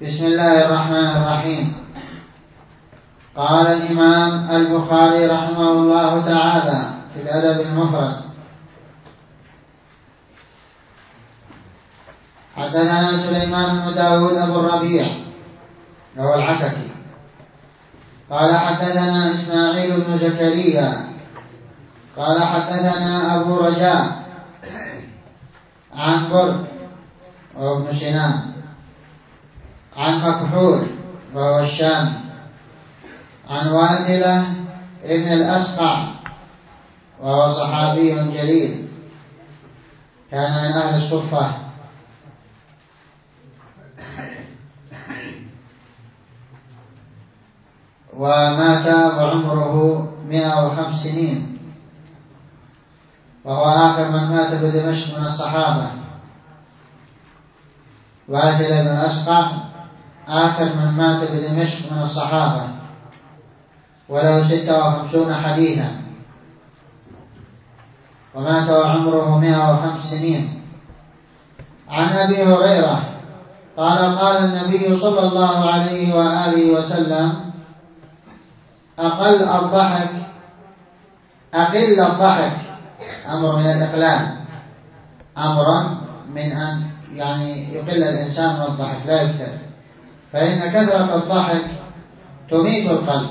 بسم الله الرحمن الرحيم. قال الإمام البخاري رحمه الله تعالى في الأدب المفرد: حدثنا سليمان بن داود أبو الربيع وهو العتكي قال حدثنا إسماعيل بن زكريا قال حدثنا أبو رجاء عن برد وهو ابن سنان عن مكحول وهو الشامي عن واثلة ابن الأسقع وهو صحابي جليل كان من أهل الصفة ومات وعمره 105 سنين، وهو آخر من مات بدمشق من الصحابة. واثلة بن الأسقع آخر من مات بدمشق من الصحابة، وله 56 حديثا، ومات وعمره 105 سنين. عن أبي هريرة قال قال النبي صلى الله عليه وآله وسلم: أقل الضحك أمر من الإقلال، أمر من أن يقل الإنسان من الضحك لا يكثر، فإن كثرة الضحك تميت القلب.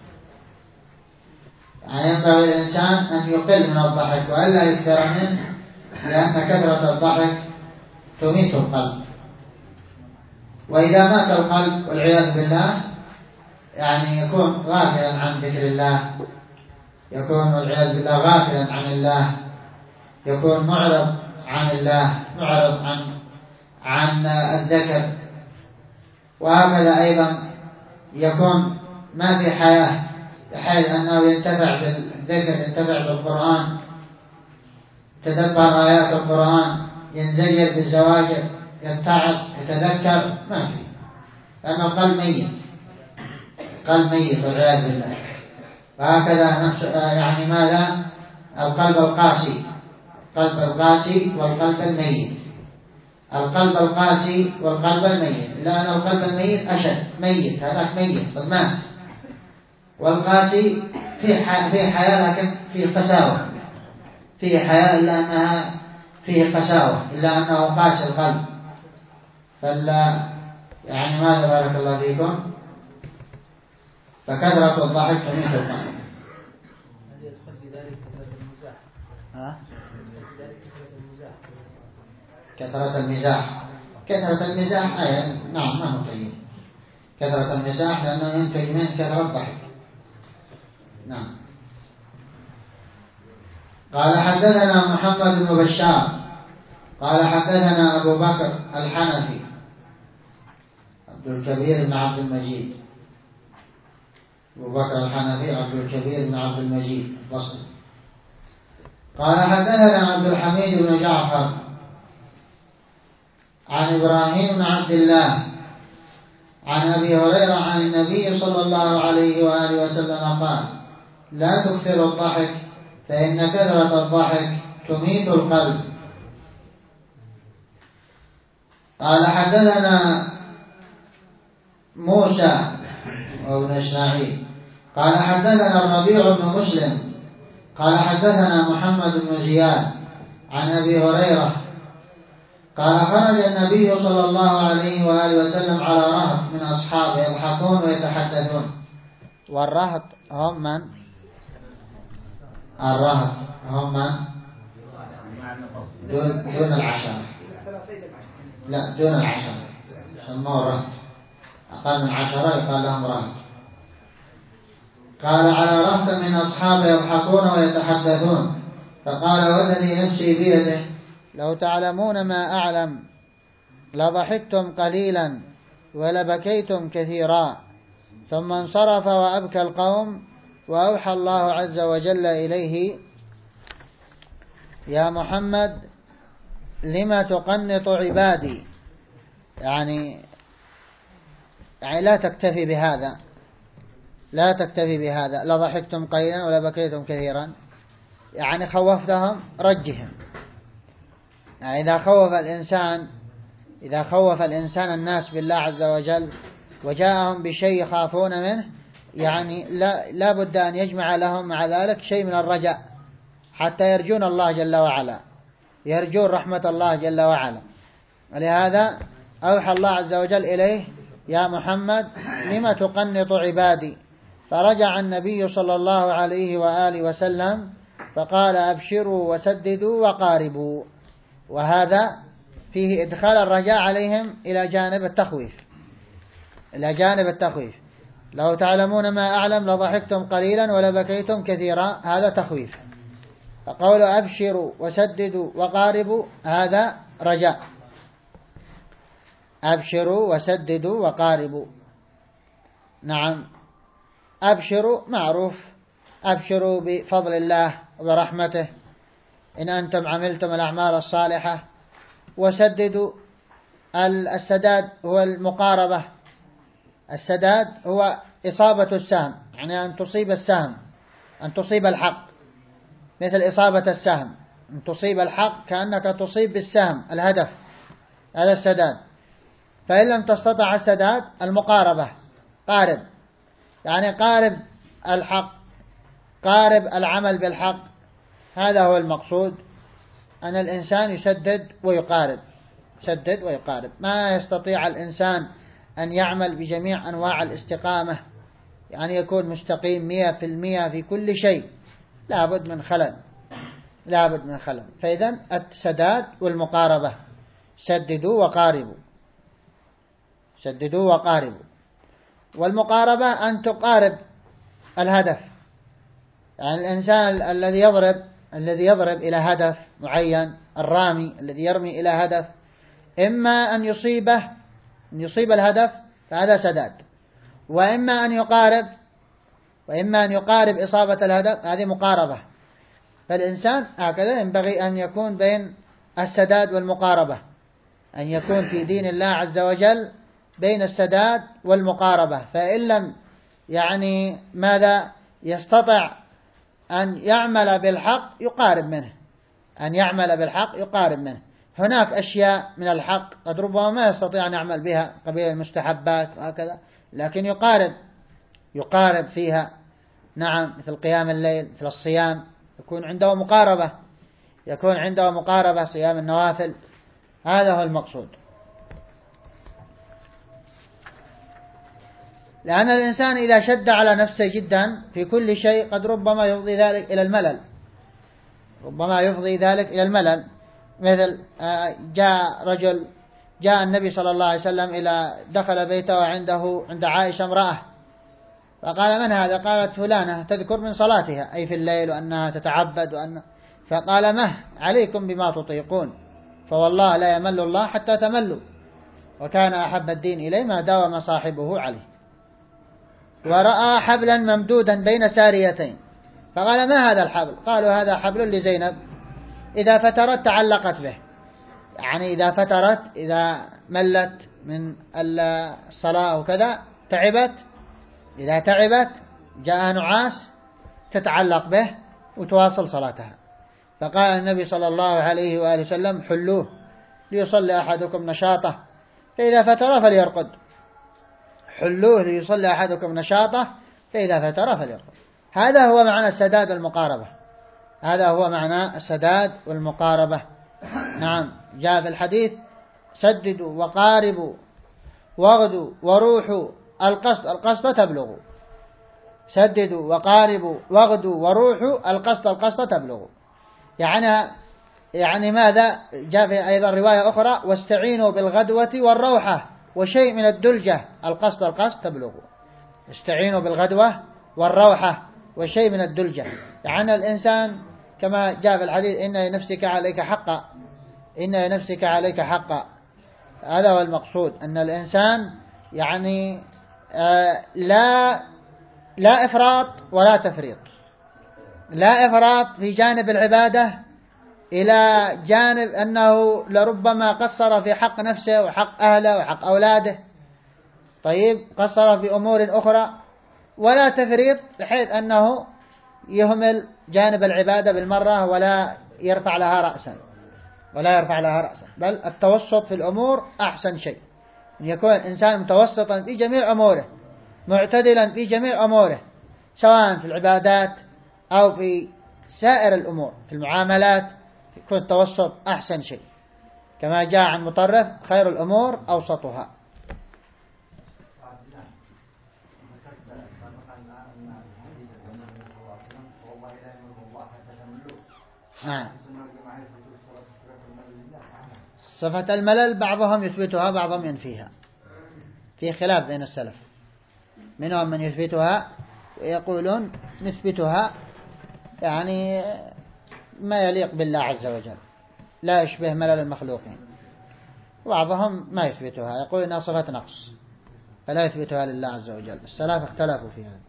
ينبغي الإنسان أن يقل من الضحك وألا يكثر منه، لأن كثرة الضحك تميت القلب. وإذا مات القلب والعياذ بالله يكون غافلا عن ذكر الله، يكون والعياذ بالله غافلا عن الله، يكون معرض عن الله، معرض عن الذكر. وهكذا أيضا يكون ما في حياة، بحيث أنه ينتفع بالذكر، ينتفع بالقرآن، يتدبر آيات القرآن، ينزجر بالزواجر، يتعظ، يتذكر، ما في، لأن القلب ميت، القلب ميت والعياذ بالله. وهكذا ماذا؟ القلب القاسي، القلب القاسي والقلب الميت، القلب القاسي والقلب الميت، لأن القلب الميت أشد، ميت، هذاك ميت قد مات. والقاسي في حياة لكن في قساوة، في حياة إلا أنها فيه قساوة، إلا أنه قاسي القلب. فلا ماذا بارك الله فيكم؟ فكثرة الضحك تميت القلب. هل يدخل في ذلك كثرة المزاح؟ كثرة المزاح، كثرة المزاح نعم، ما هو طيب. كثرة المزاح لأنه ينتج من كثرة الضحك. نعم. قال حدثنا محمد بن بشار قال حدثنا أبو بكر الحنفي عبد الكبير بن عبد المجيد، أبو بكر الحنفي عبد الكبير بن عبد المجيد البصري. قال حدثنا عبد الحميد بن جعفر عن إبراهيم بن عبد الله عن أبي هريرة عن النبي صلى الله عليه وآله وسلم قال: لا تكثر الضحك فإن كثرة الضحك تميت القلب. قال حدثنا موسى وابن إسماعيل قال حدثنا الربيع بن مسلم قال حدثنا محمد بن زياد عن أبي هريرة قال: خرج النبي صلى الله عليه وآله وسلم على رهط من أصحابه يضحكون ويتحدثون. والرهط هم من؟ الرهط هم من؟ دون العشرة، لا دون العشرة، سموه رهط، أقل من 10 يقال لهم رهط. قال: على رهط من أصحابه يضحكون ويتحدثون، فقال: والذي نفسي بيده لو تعلمون ما أعلم لضحكتم قليلا ولبكيتم كثيرا. ثم انصرف وأبكى القوم، وأوحى الله عز وجل إليه: يا محمد لما تقنط عبادي؟ لا تكتفي بهذا، لا تكتفي بهذا، لضحكتم قليلا ولبكيتم كثيرا، خوفتهم رجهم. إذا خوف الإنسان إذا خوف الإنسان الناس بالله عز وجل وجاءهم بشيء يخافون منه، يعني لا بد أن يجمع لهم مع ذلك شيء من الرجاء حتى يرجون الله جل وعلا، يرجون رحمة الله جل وعلا. ولهذا أوحى الله عز وجل إليه: يا محمد لم تقنط عبادي؟ فرجع النبي صلى الله عليه وآله وسلم فقال: أبشروا وسددوا وقاربوا. وهذا فيه إدخال الرجاء عليهم إلى جانب التخويف، إلى جانب التخويف. لو تعلمون ما أعلم لضحكتم قليلا ولبكيتم كثيرا، هذا تخويف. فقول أبشروا وسددوا وقاربوا هذا رجاء. أبشروا وسددوا وقاربوا. نعم، أبشروا معروف، أبشروا بفضل الله وبرحمته إن أنتم عملتم الأعمال الصالحة. وسددوا، السداد هو المقاربة، السداد هو إصابة السهم، يعني أن تصيب السهم، أن تصيب الحق، مثل إصابة السهم، أن تصيب الحق كأنك تصيب بالسهم الهدف، هذا السداد. فإن لم تستطع السداد، المقاربة، قارب، يعني قارب الحق، قارب العمل بالحق. هذا هو المقصود، أن الإنسان يسدد ويقارب، يسدد ويقارب. ما يستطيع الإنسان أن يعمل بجميع أنواع الاستقامة، يعني يكون مستقيم 100% في كل شيء، لابد من خلل، لابد من خلل. فإذن السداد والمقاربة، سددوا وقاربوا، سددوا وقاربوا. والمقاربة أن تقارب الهدف، يعني الإنسان الذي يضرب إلى هدف معين، الرامي الذي يرمي إلى هدف، إما أن يصيب الهدف فهذا سداد، وإما أن يقارب إصابة الهدف، هذه مقاربة. فالإنسان هكذا ينبغي أن يكون بين السداد والمقاربة، أن يكون في دين الله عز وجل بين السداد والمقاربة. فإن لم يعني ماذا يستطع أن يعمل بالحق يقارب منه، أن يعمل بالحق يقارب منه. هناك أشياء من الحق قد ربما ما يستطيع أن يعمل بها، قبيل المستحبات وهكذا، لكن يقارب فيها. نعم، مثل قيام الليل، مثل الصيام، يكون عنده مقاربة، يكون عنده مقاربة، صيام النوافل، هذا هو المقصود. لأن الإنسان إذا شد على نفسه جدا في كل شيء قد ربما يفضي ذلك إلى الملل، ربما يفضي ذلك إلى الملل. مثل جاء النبي صلى الله عليه وسلم دخل بيته وعنده عند عائشة امرأة، فقال: من هذا؟ قالت: فلانة تذكر من صلاتها أي في الليل وأنها تتعبد فقال: مه عليكم بما تطيقون، فوالله لا يمل الله حتى تملوا، وكان أحب الدين إليه ما داوم صاحبه عليه. ورأى حبلا ممدودا بين ساريتين، فقال: ما هذا الحبل؟ قالوا: هذا حبل لزينب، إذا فترت تعلقت به، يعني إذا فترت، إذا ملت من الصلاة وكذا، تعبت، إذا تعبت جاء نعاس تتعلق به وتواصل صلاتها. فقال النبي صلى الله عليه وآله وسلم: حلوه ليصلي أحدكم نشاطه فإذا فتر فليرقد، حلوه ليصلي أحدكم نشاطه فإذا فتر فليرقد. هذا هو معنى السداد والمقاربة، هذا هو معنى السداد والمقاربة. نعم، جاء في الحديث: سددوا وقاربوا واغدوا وروحوا القصد تبلغوا. سددوا وقاربوا واغدوا وروحوا القصد تبلغوا. يعني ماذا؟ جاء في أيضا رواية أخرى: واستعينوا بالغدوة والروحة وشيء من الدلجة القصد تبلغوا. استعينوا بالغدوة والروحة وشيء من الدلجة، يعني الإنسان كما جاء في الحديث: إن لنفسك عليك حقا، إن لنفسك عليك حقا. هذا هو المقصود، أن الإنسان يعني لا إفراط ولا تفريط، لا إفراط في جانب العبادة إلى جانب أنه لربما قصر في حق نفسه وحق أهله وحق أولاده، طيب قصر في أمور أخرى، ولا تفريط بحيث أنه يهمل جانب العبادة بالمرة ولا يرفع لها رأسا. ولا يرفع لها رأسا، بل التوسط في الأمور أحسن شيء، أن يكون الإنسان متوسطا في جميع أموره، معتدلا في جميع أموره، سواء في العبادات أو في سائر الأمور، في المعاملات يكون التوسط أحسن شيء، كما جاء عن مطرف: خير الأمور أوسطها. نعم. صفة الملل بعضهم يثبتها بعضهم ينفيها، في خلاف بين السلف، منهم من يثبتها ويقولون نثبتها يعني ما يليق بالله عز وجل، لا يشبه ملل المخلوقين، وبعضهم ما يثبتها، يقول إنها صفة نقص فلا يثبتها لله عز وجل. السلف اختلفوا في هذا.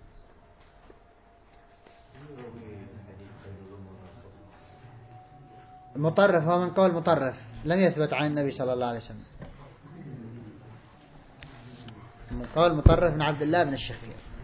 مطرف هو من قول مطرف، لم يثبت عن النبي صلى الله عليه وسلم، من قول مطرف بن عبد الله بن الشخير.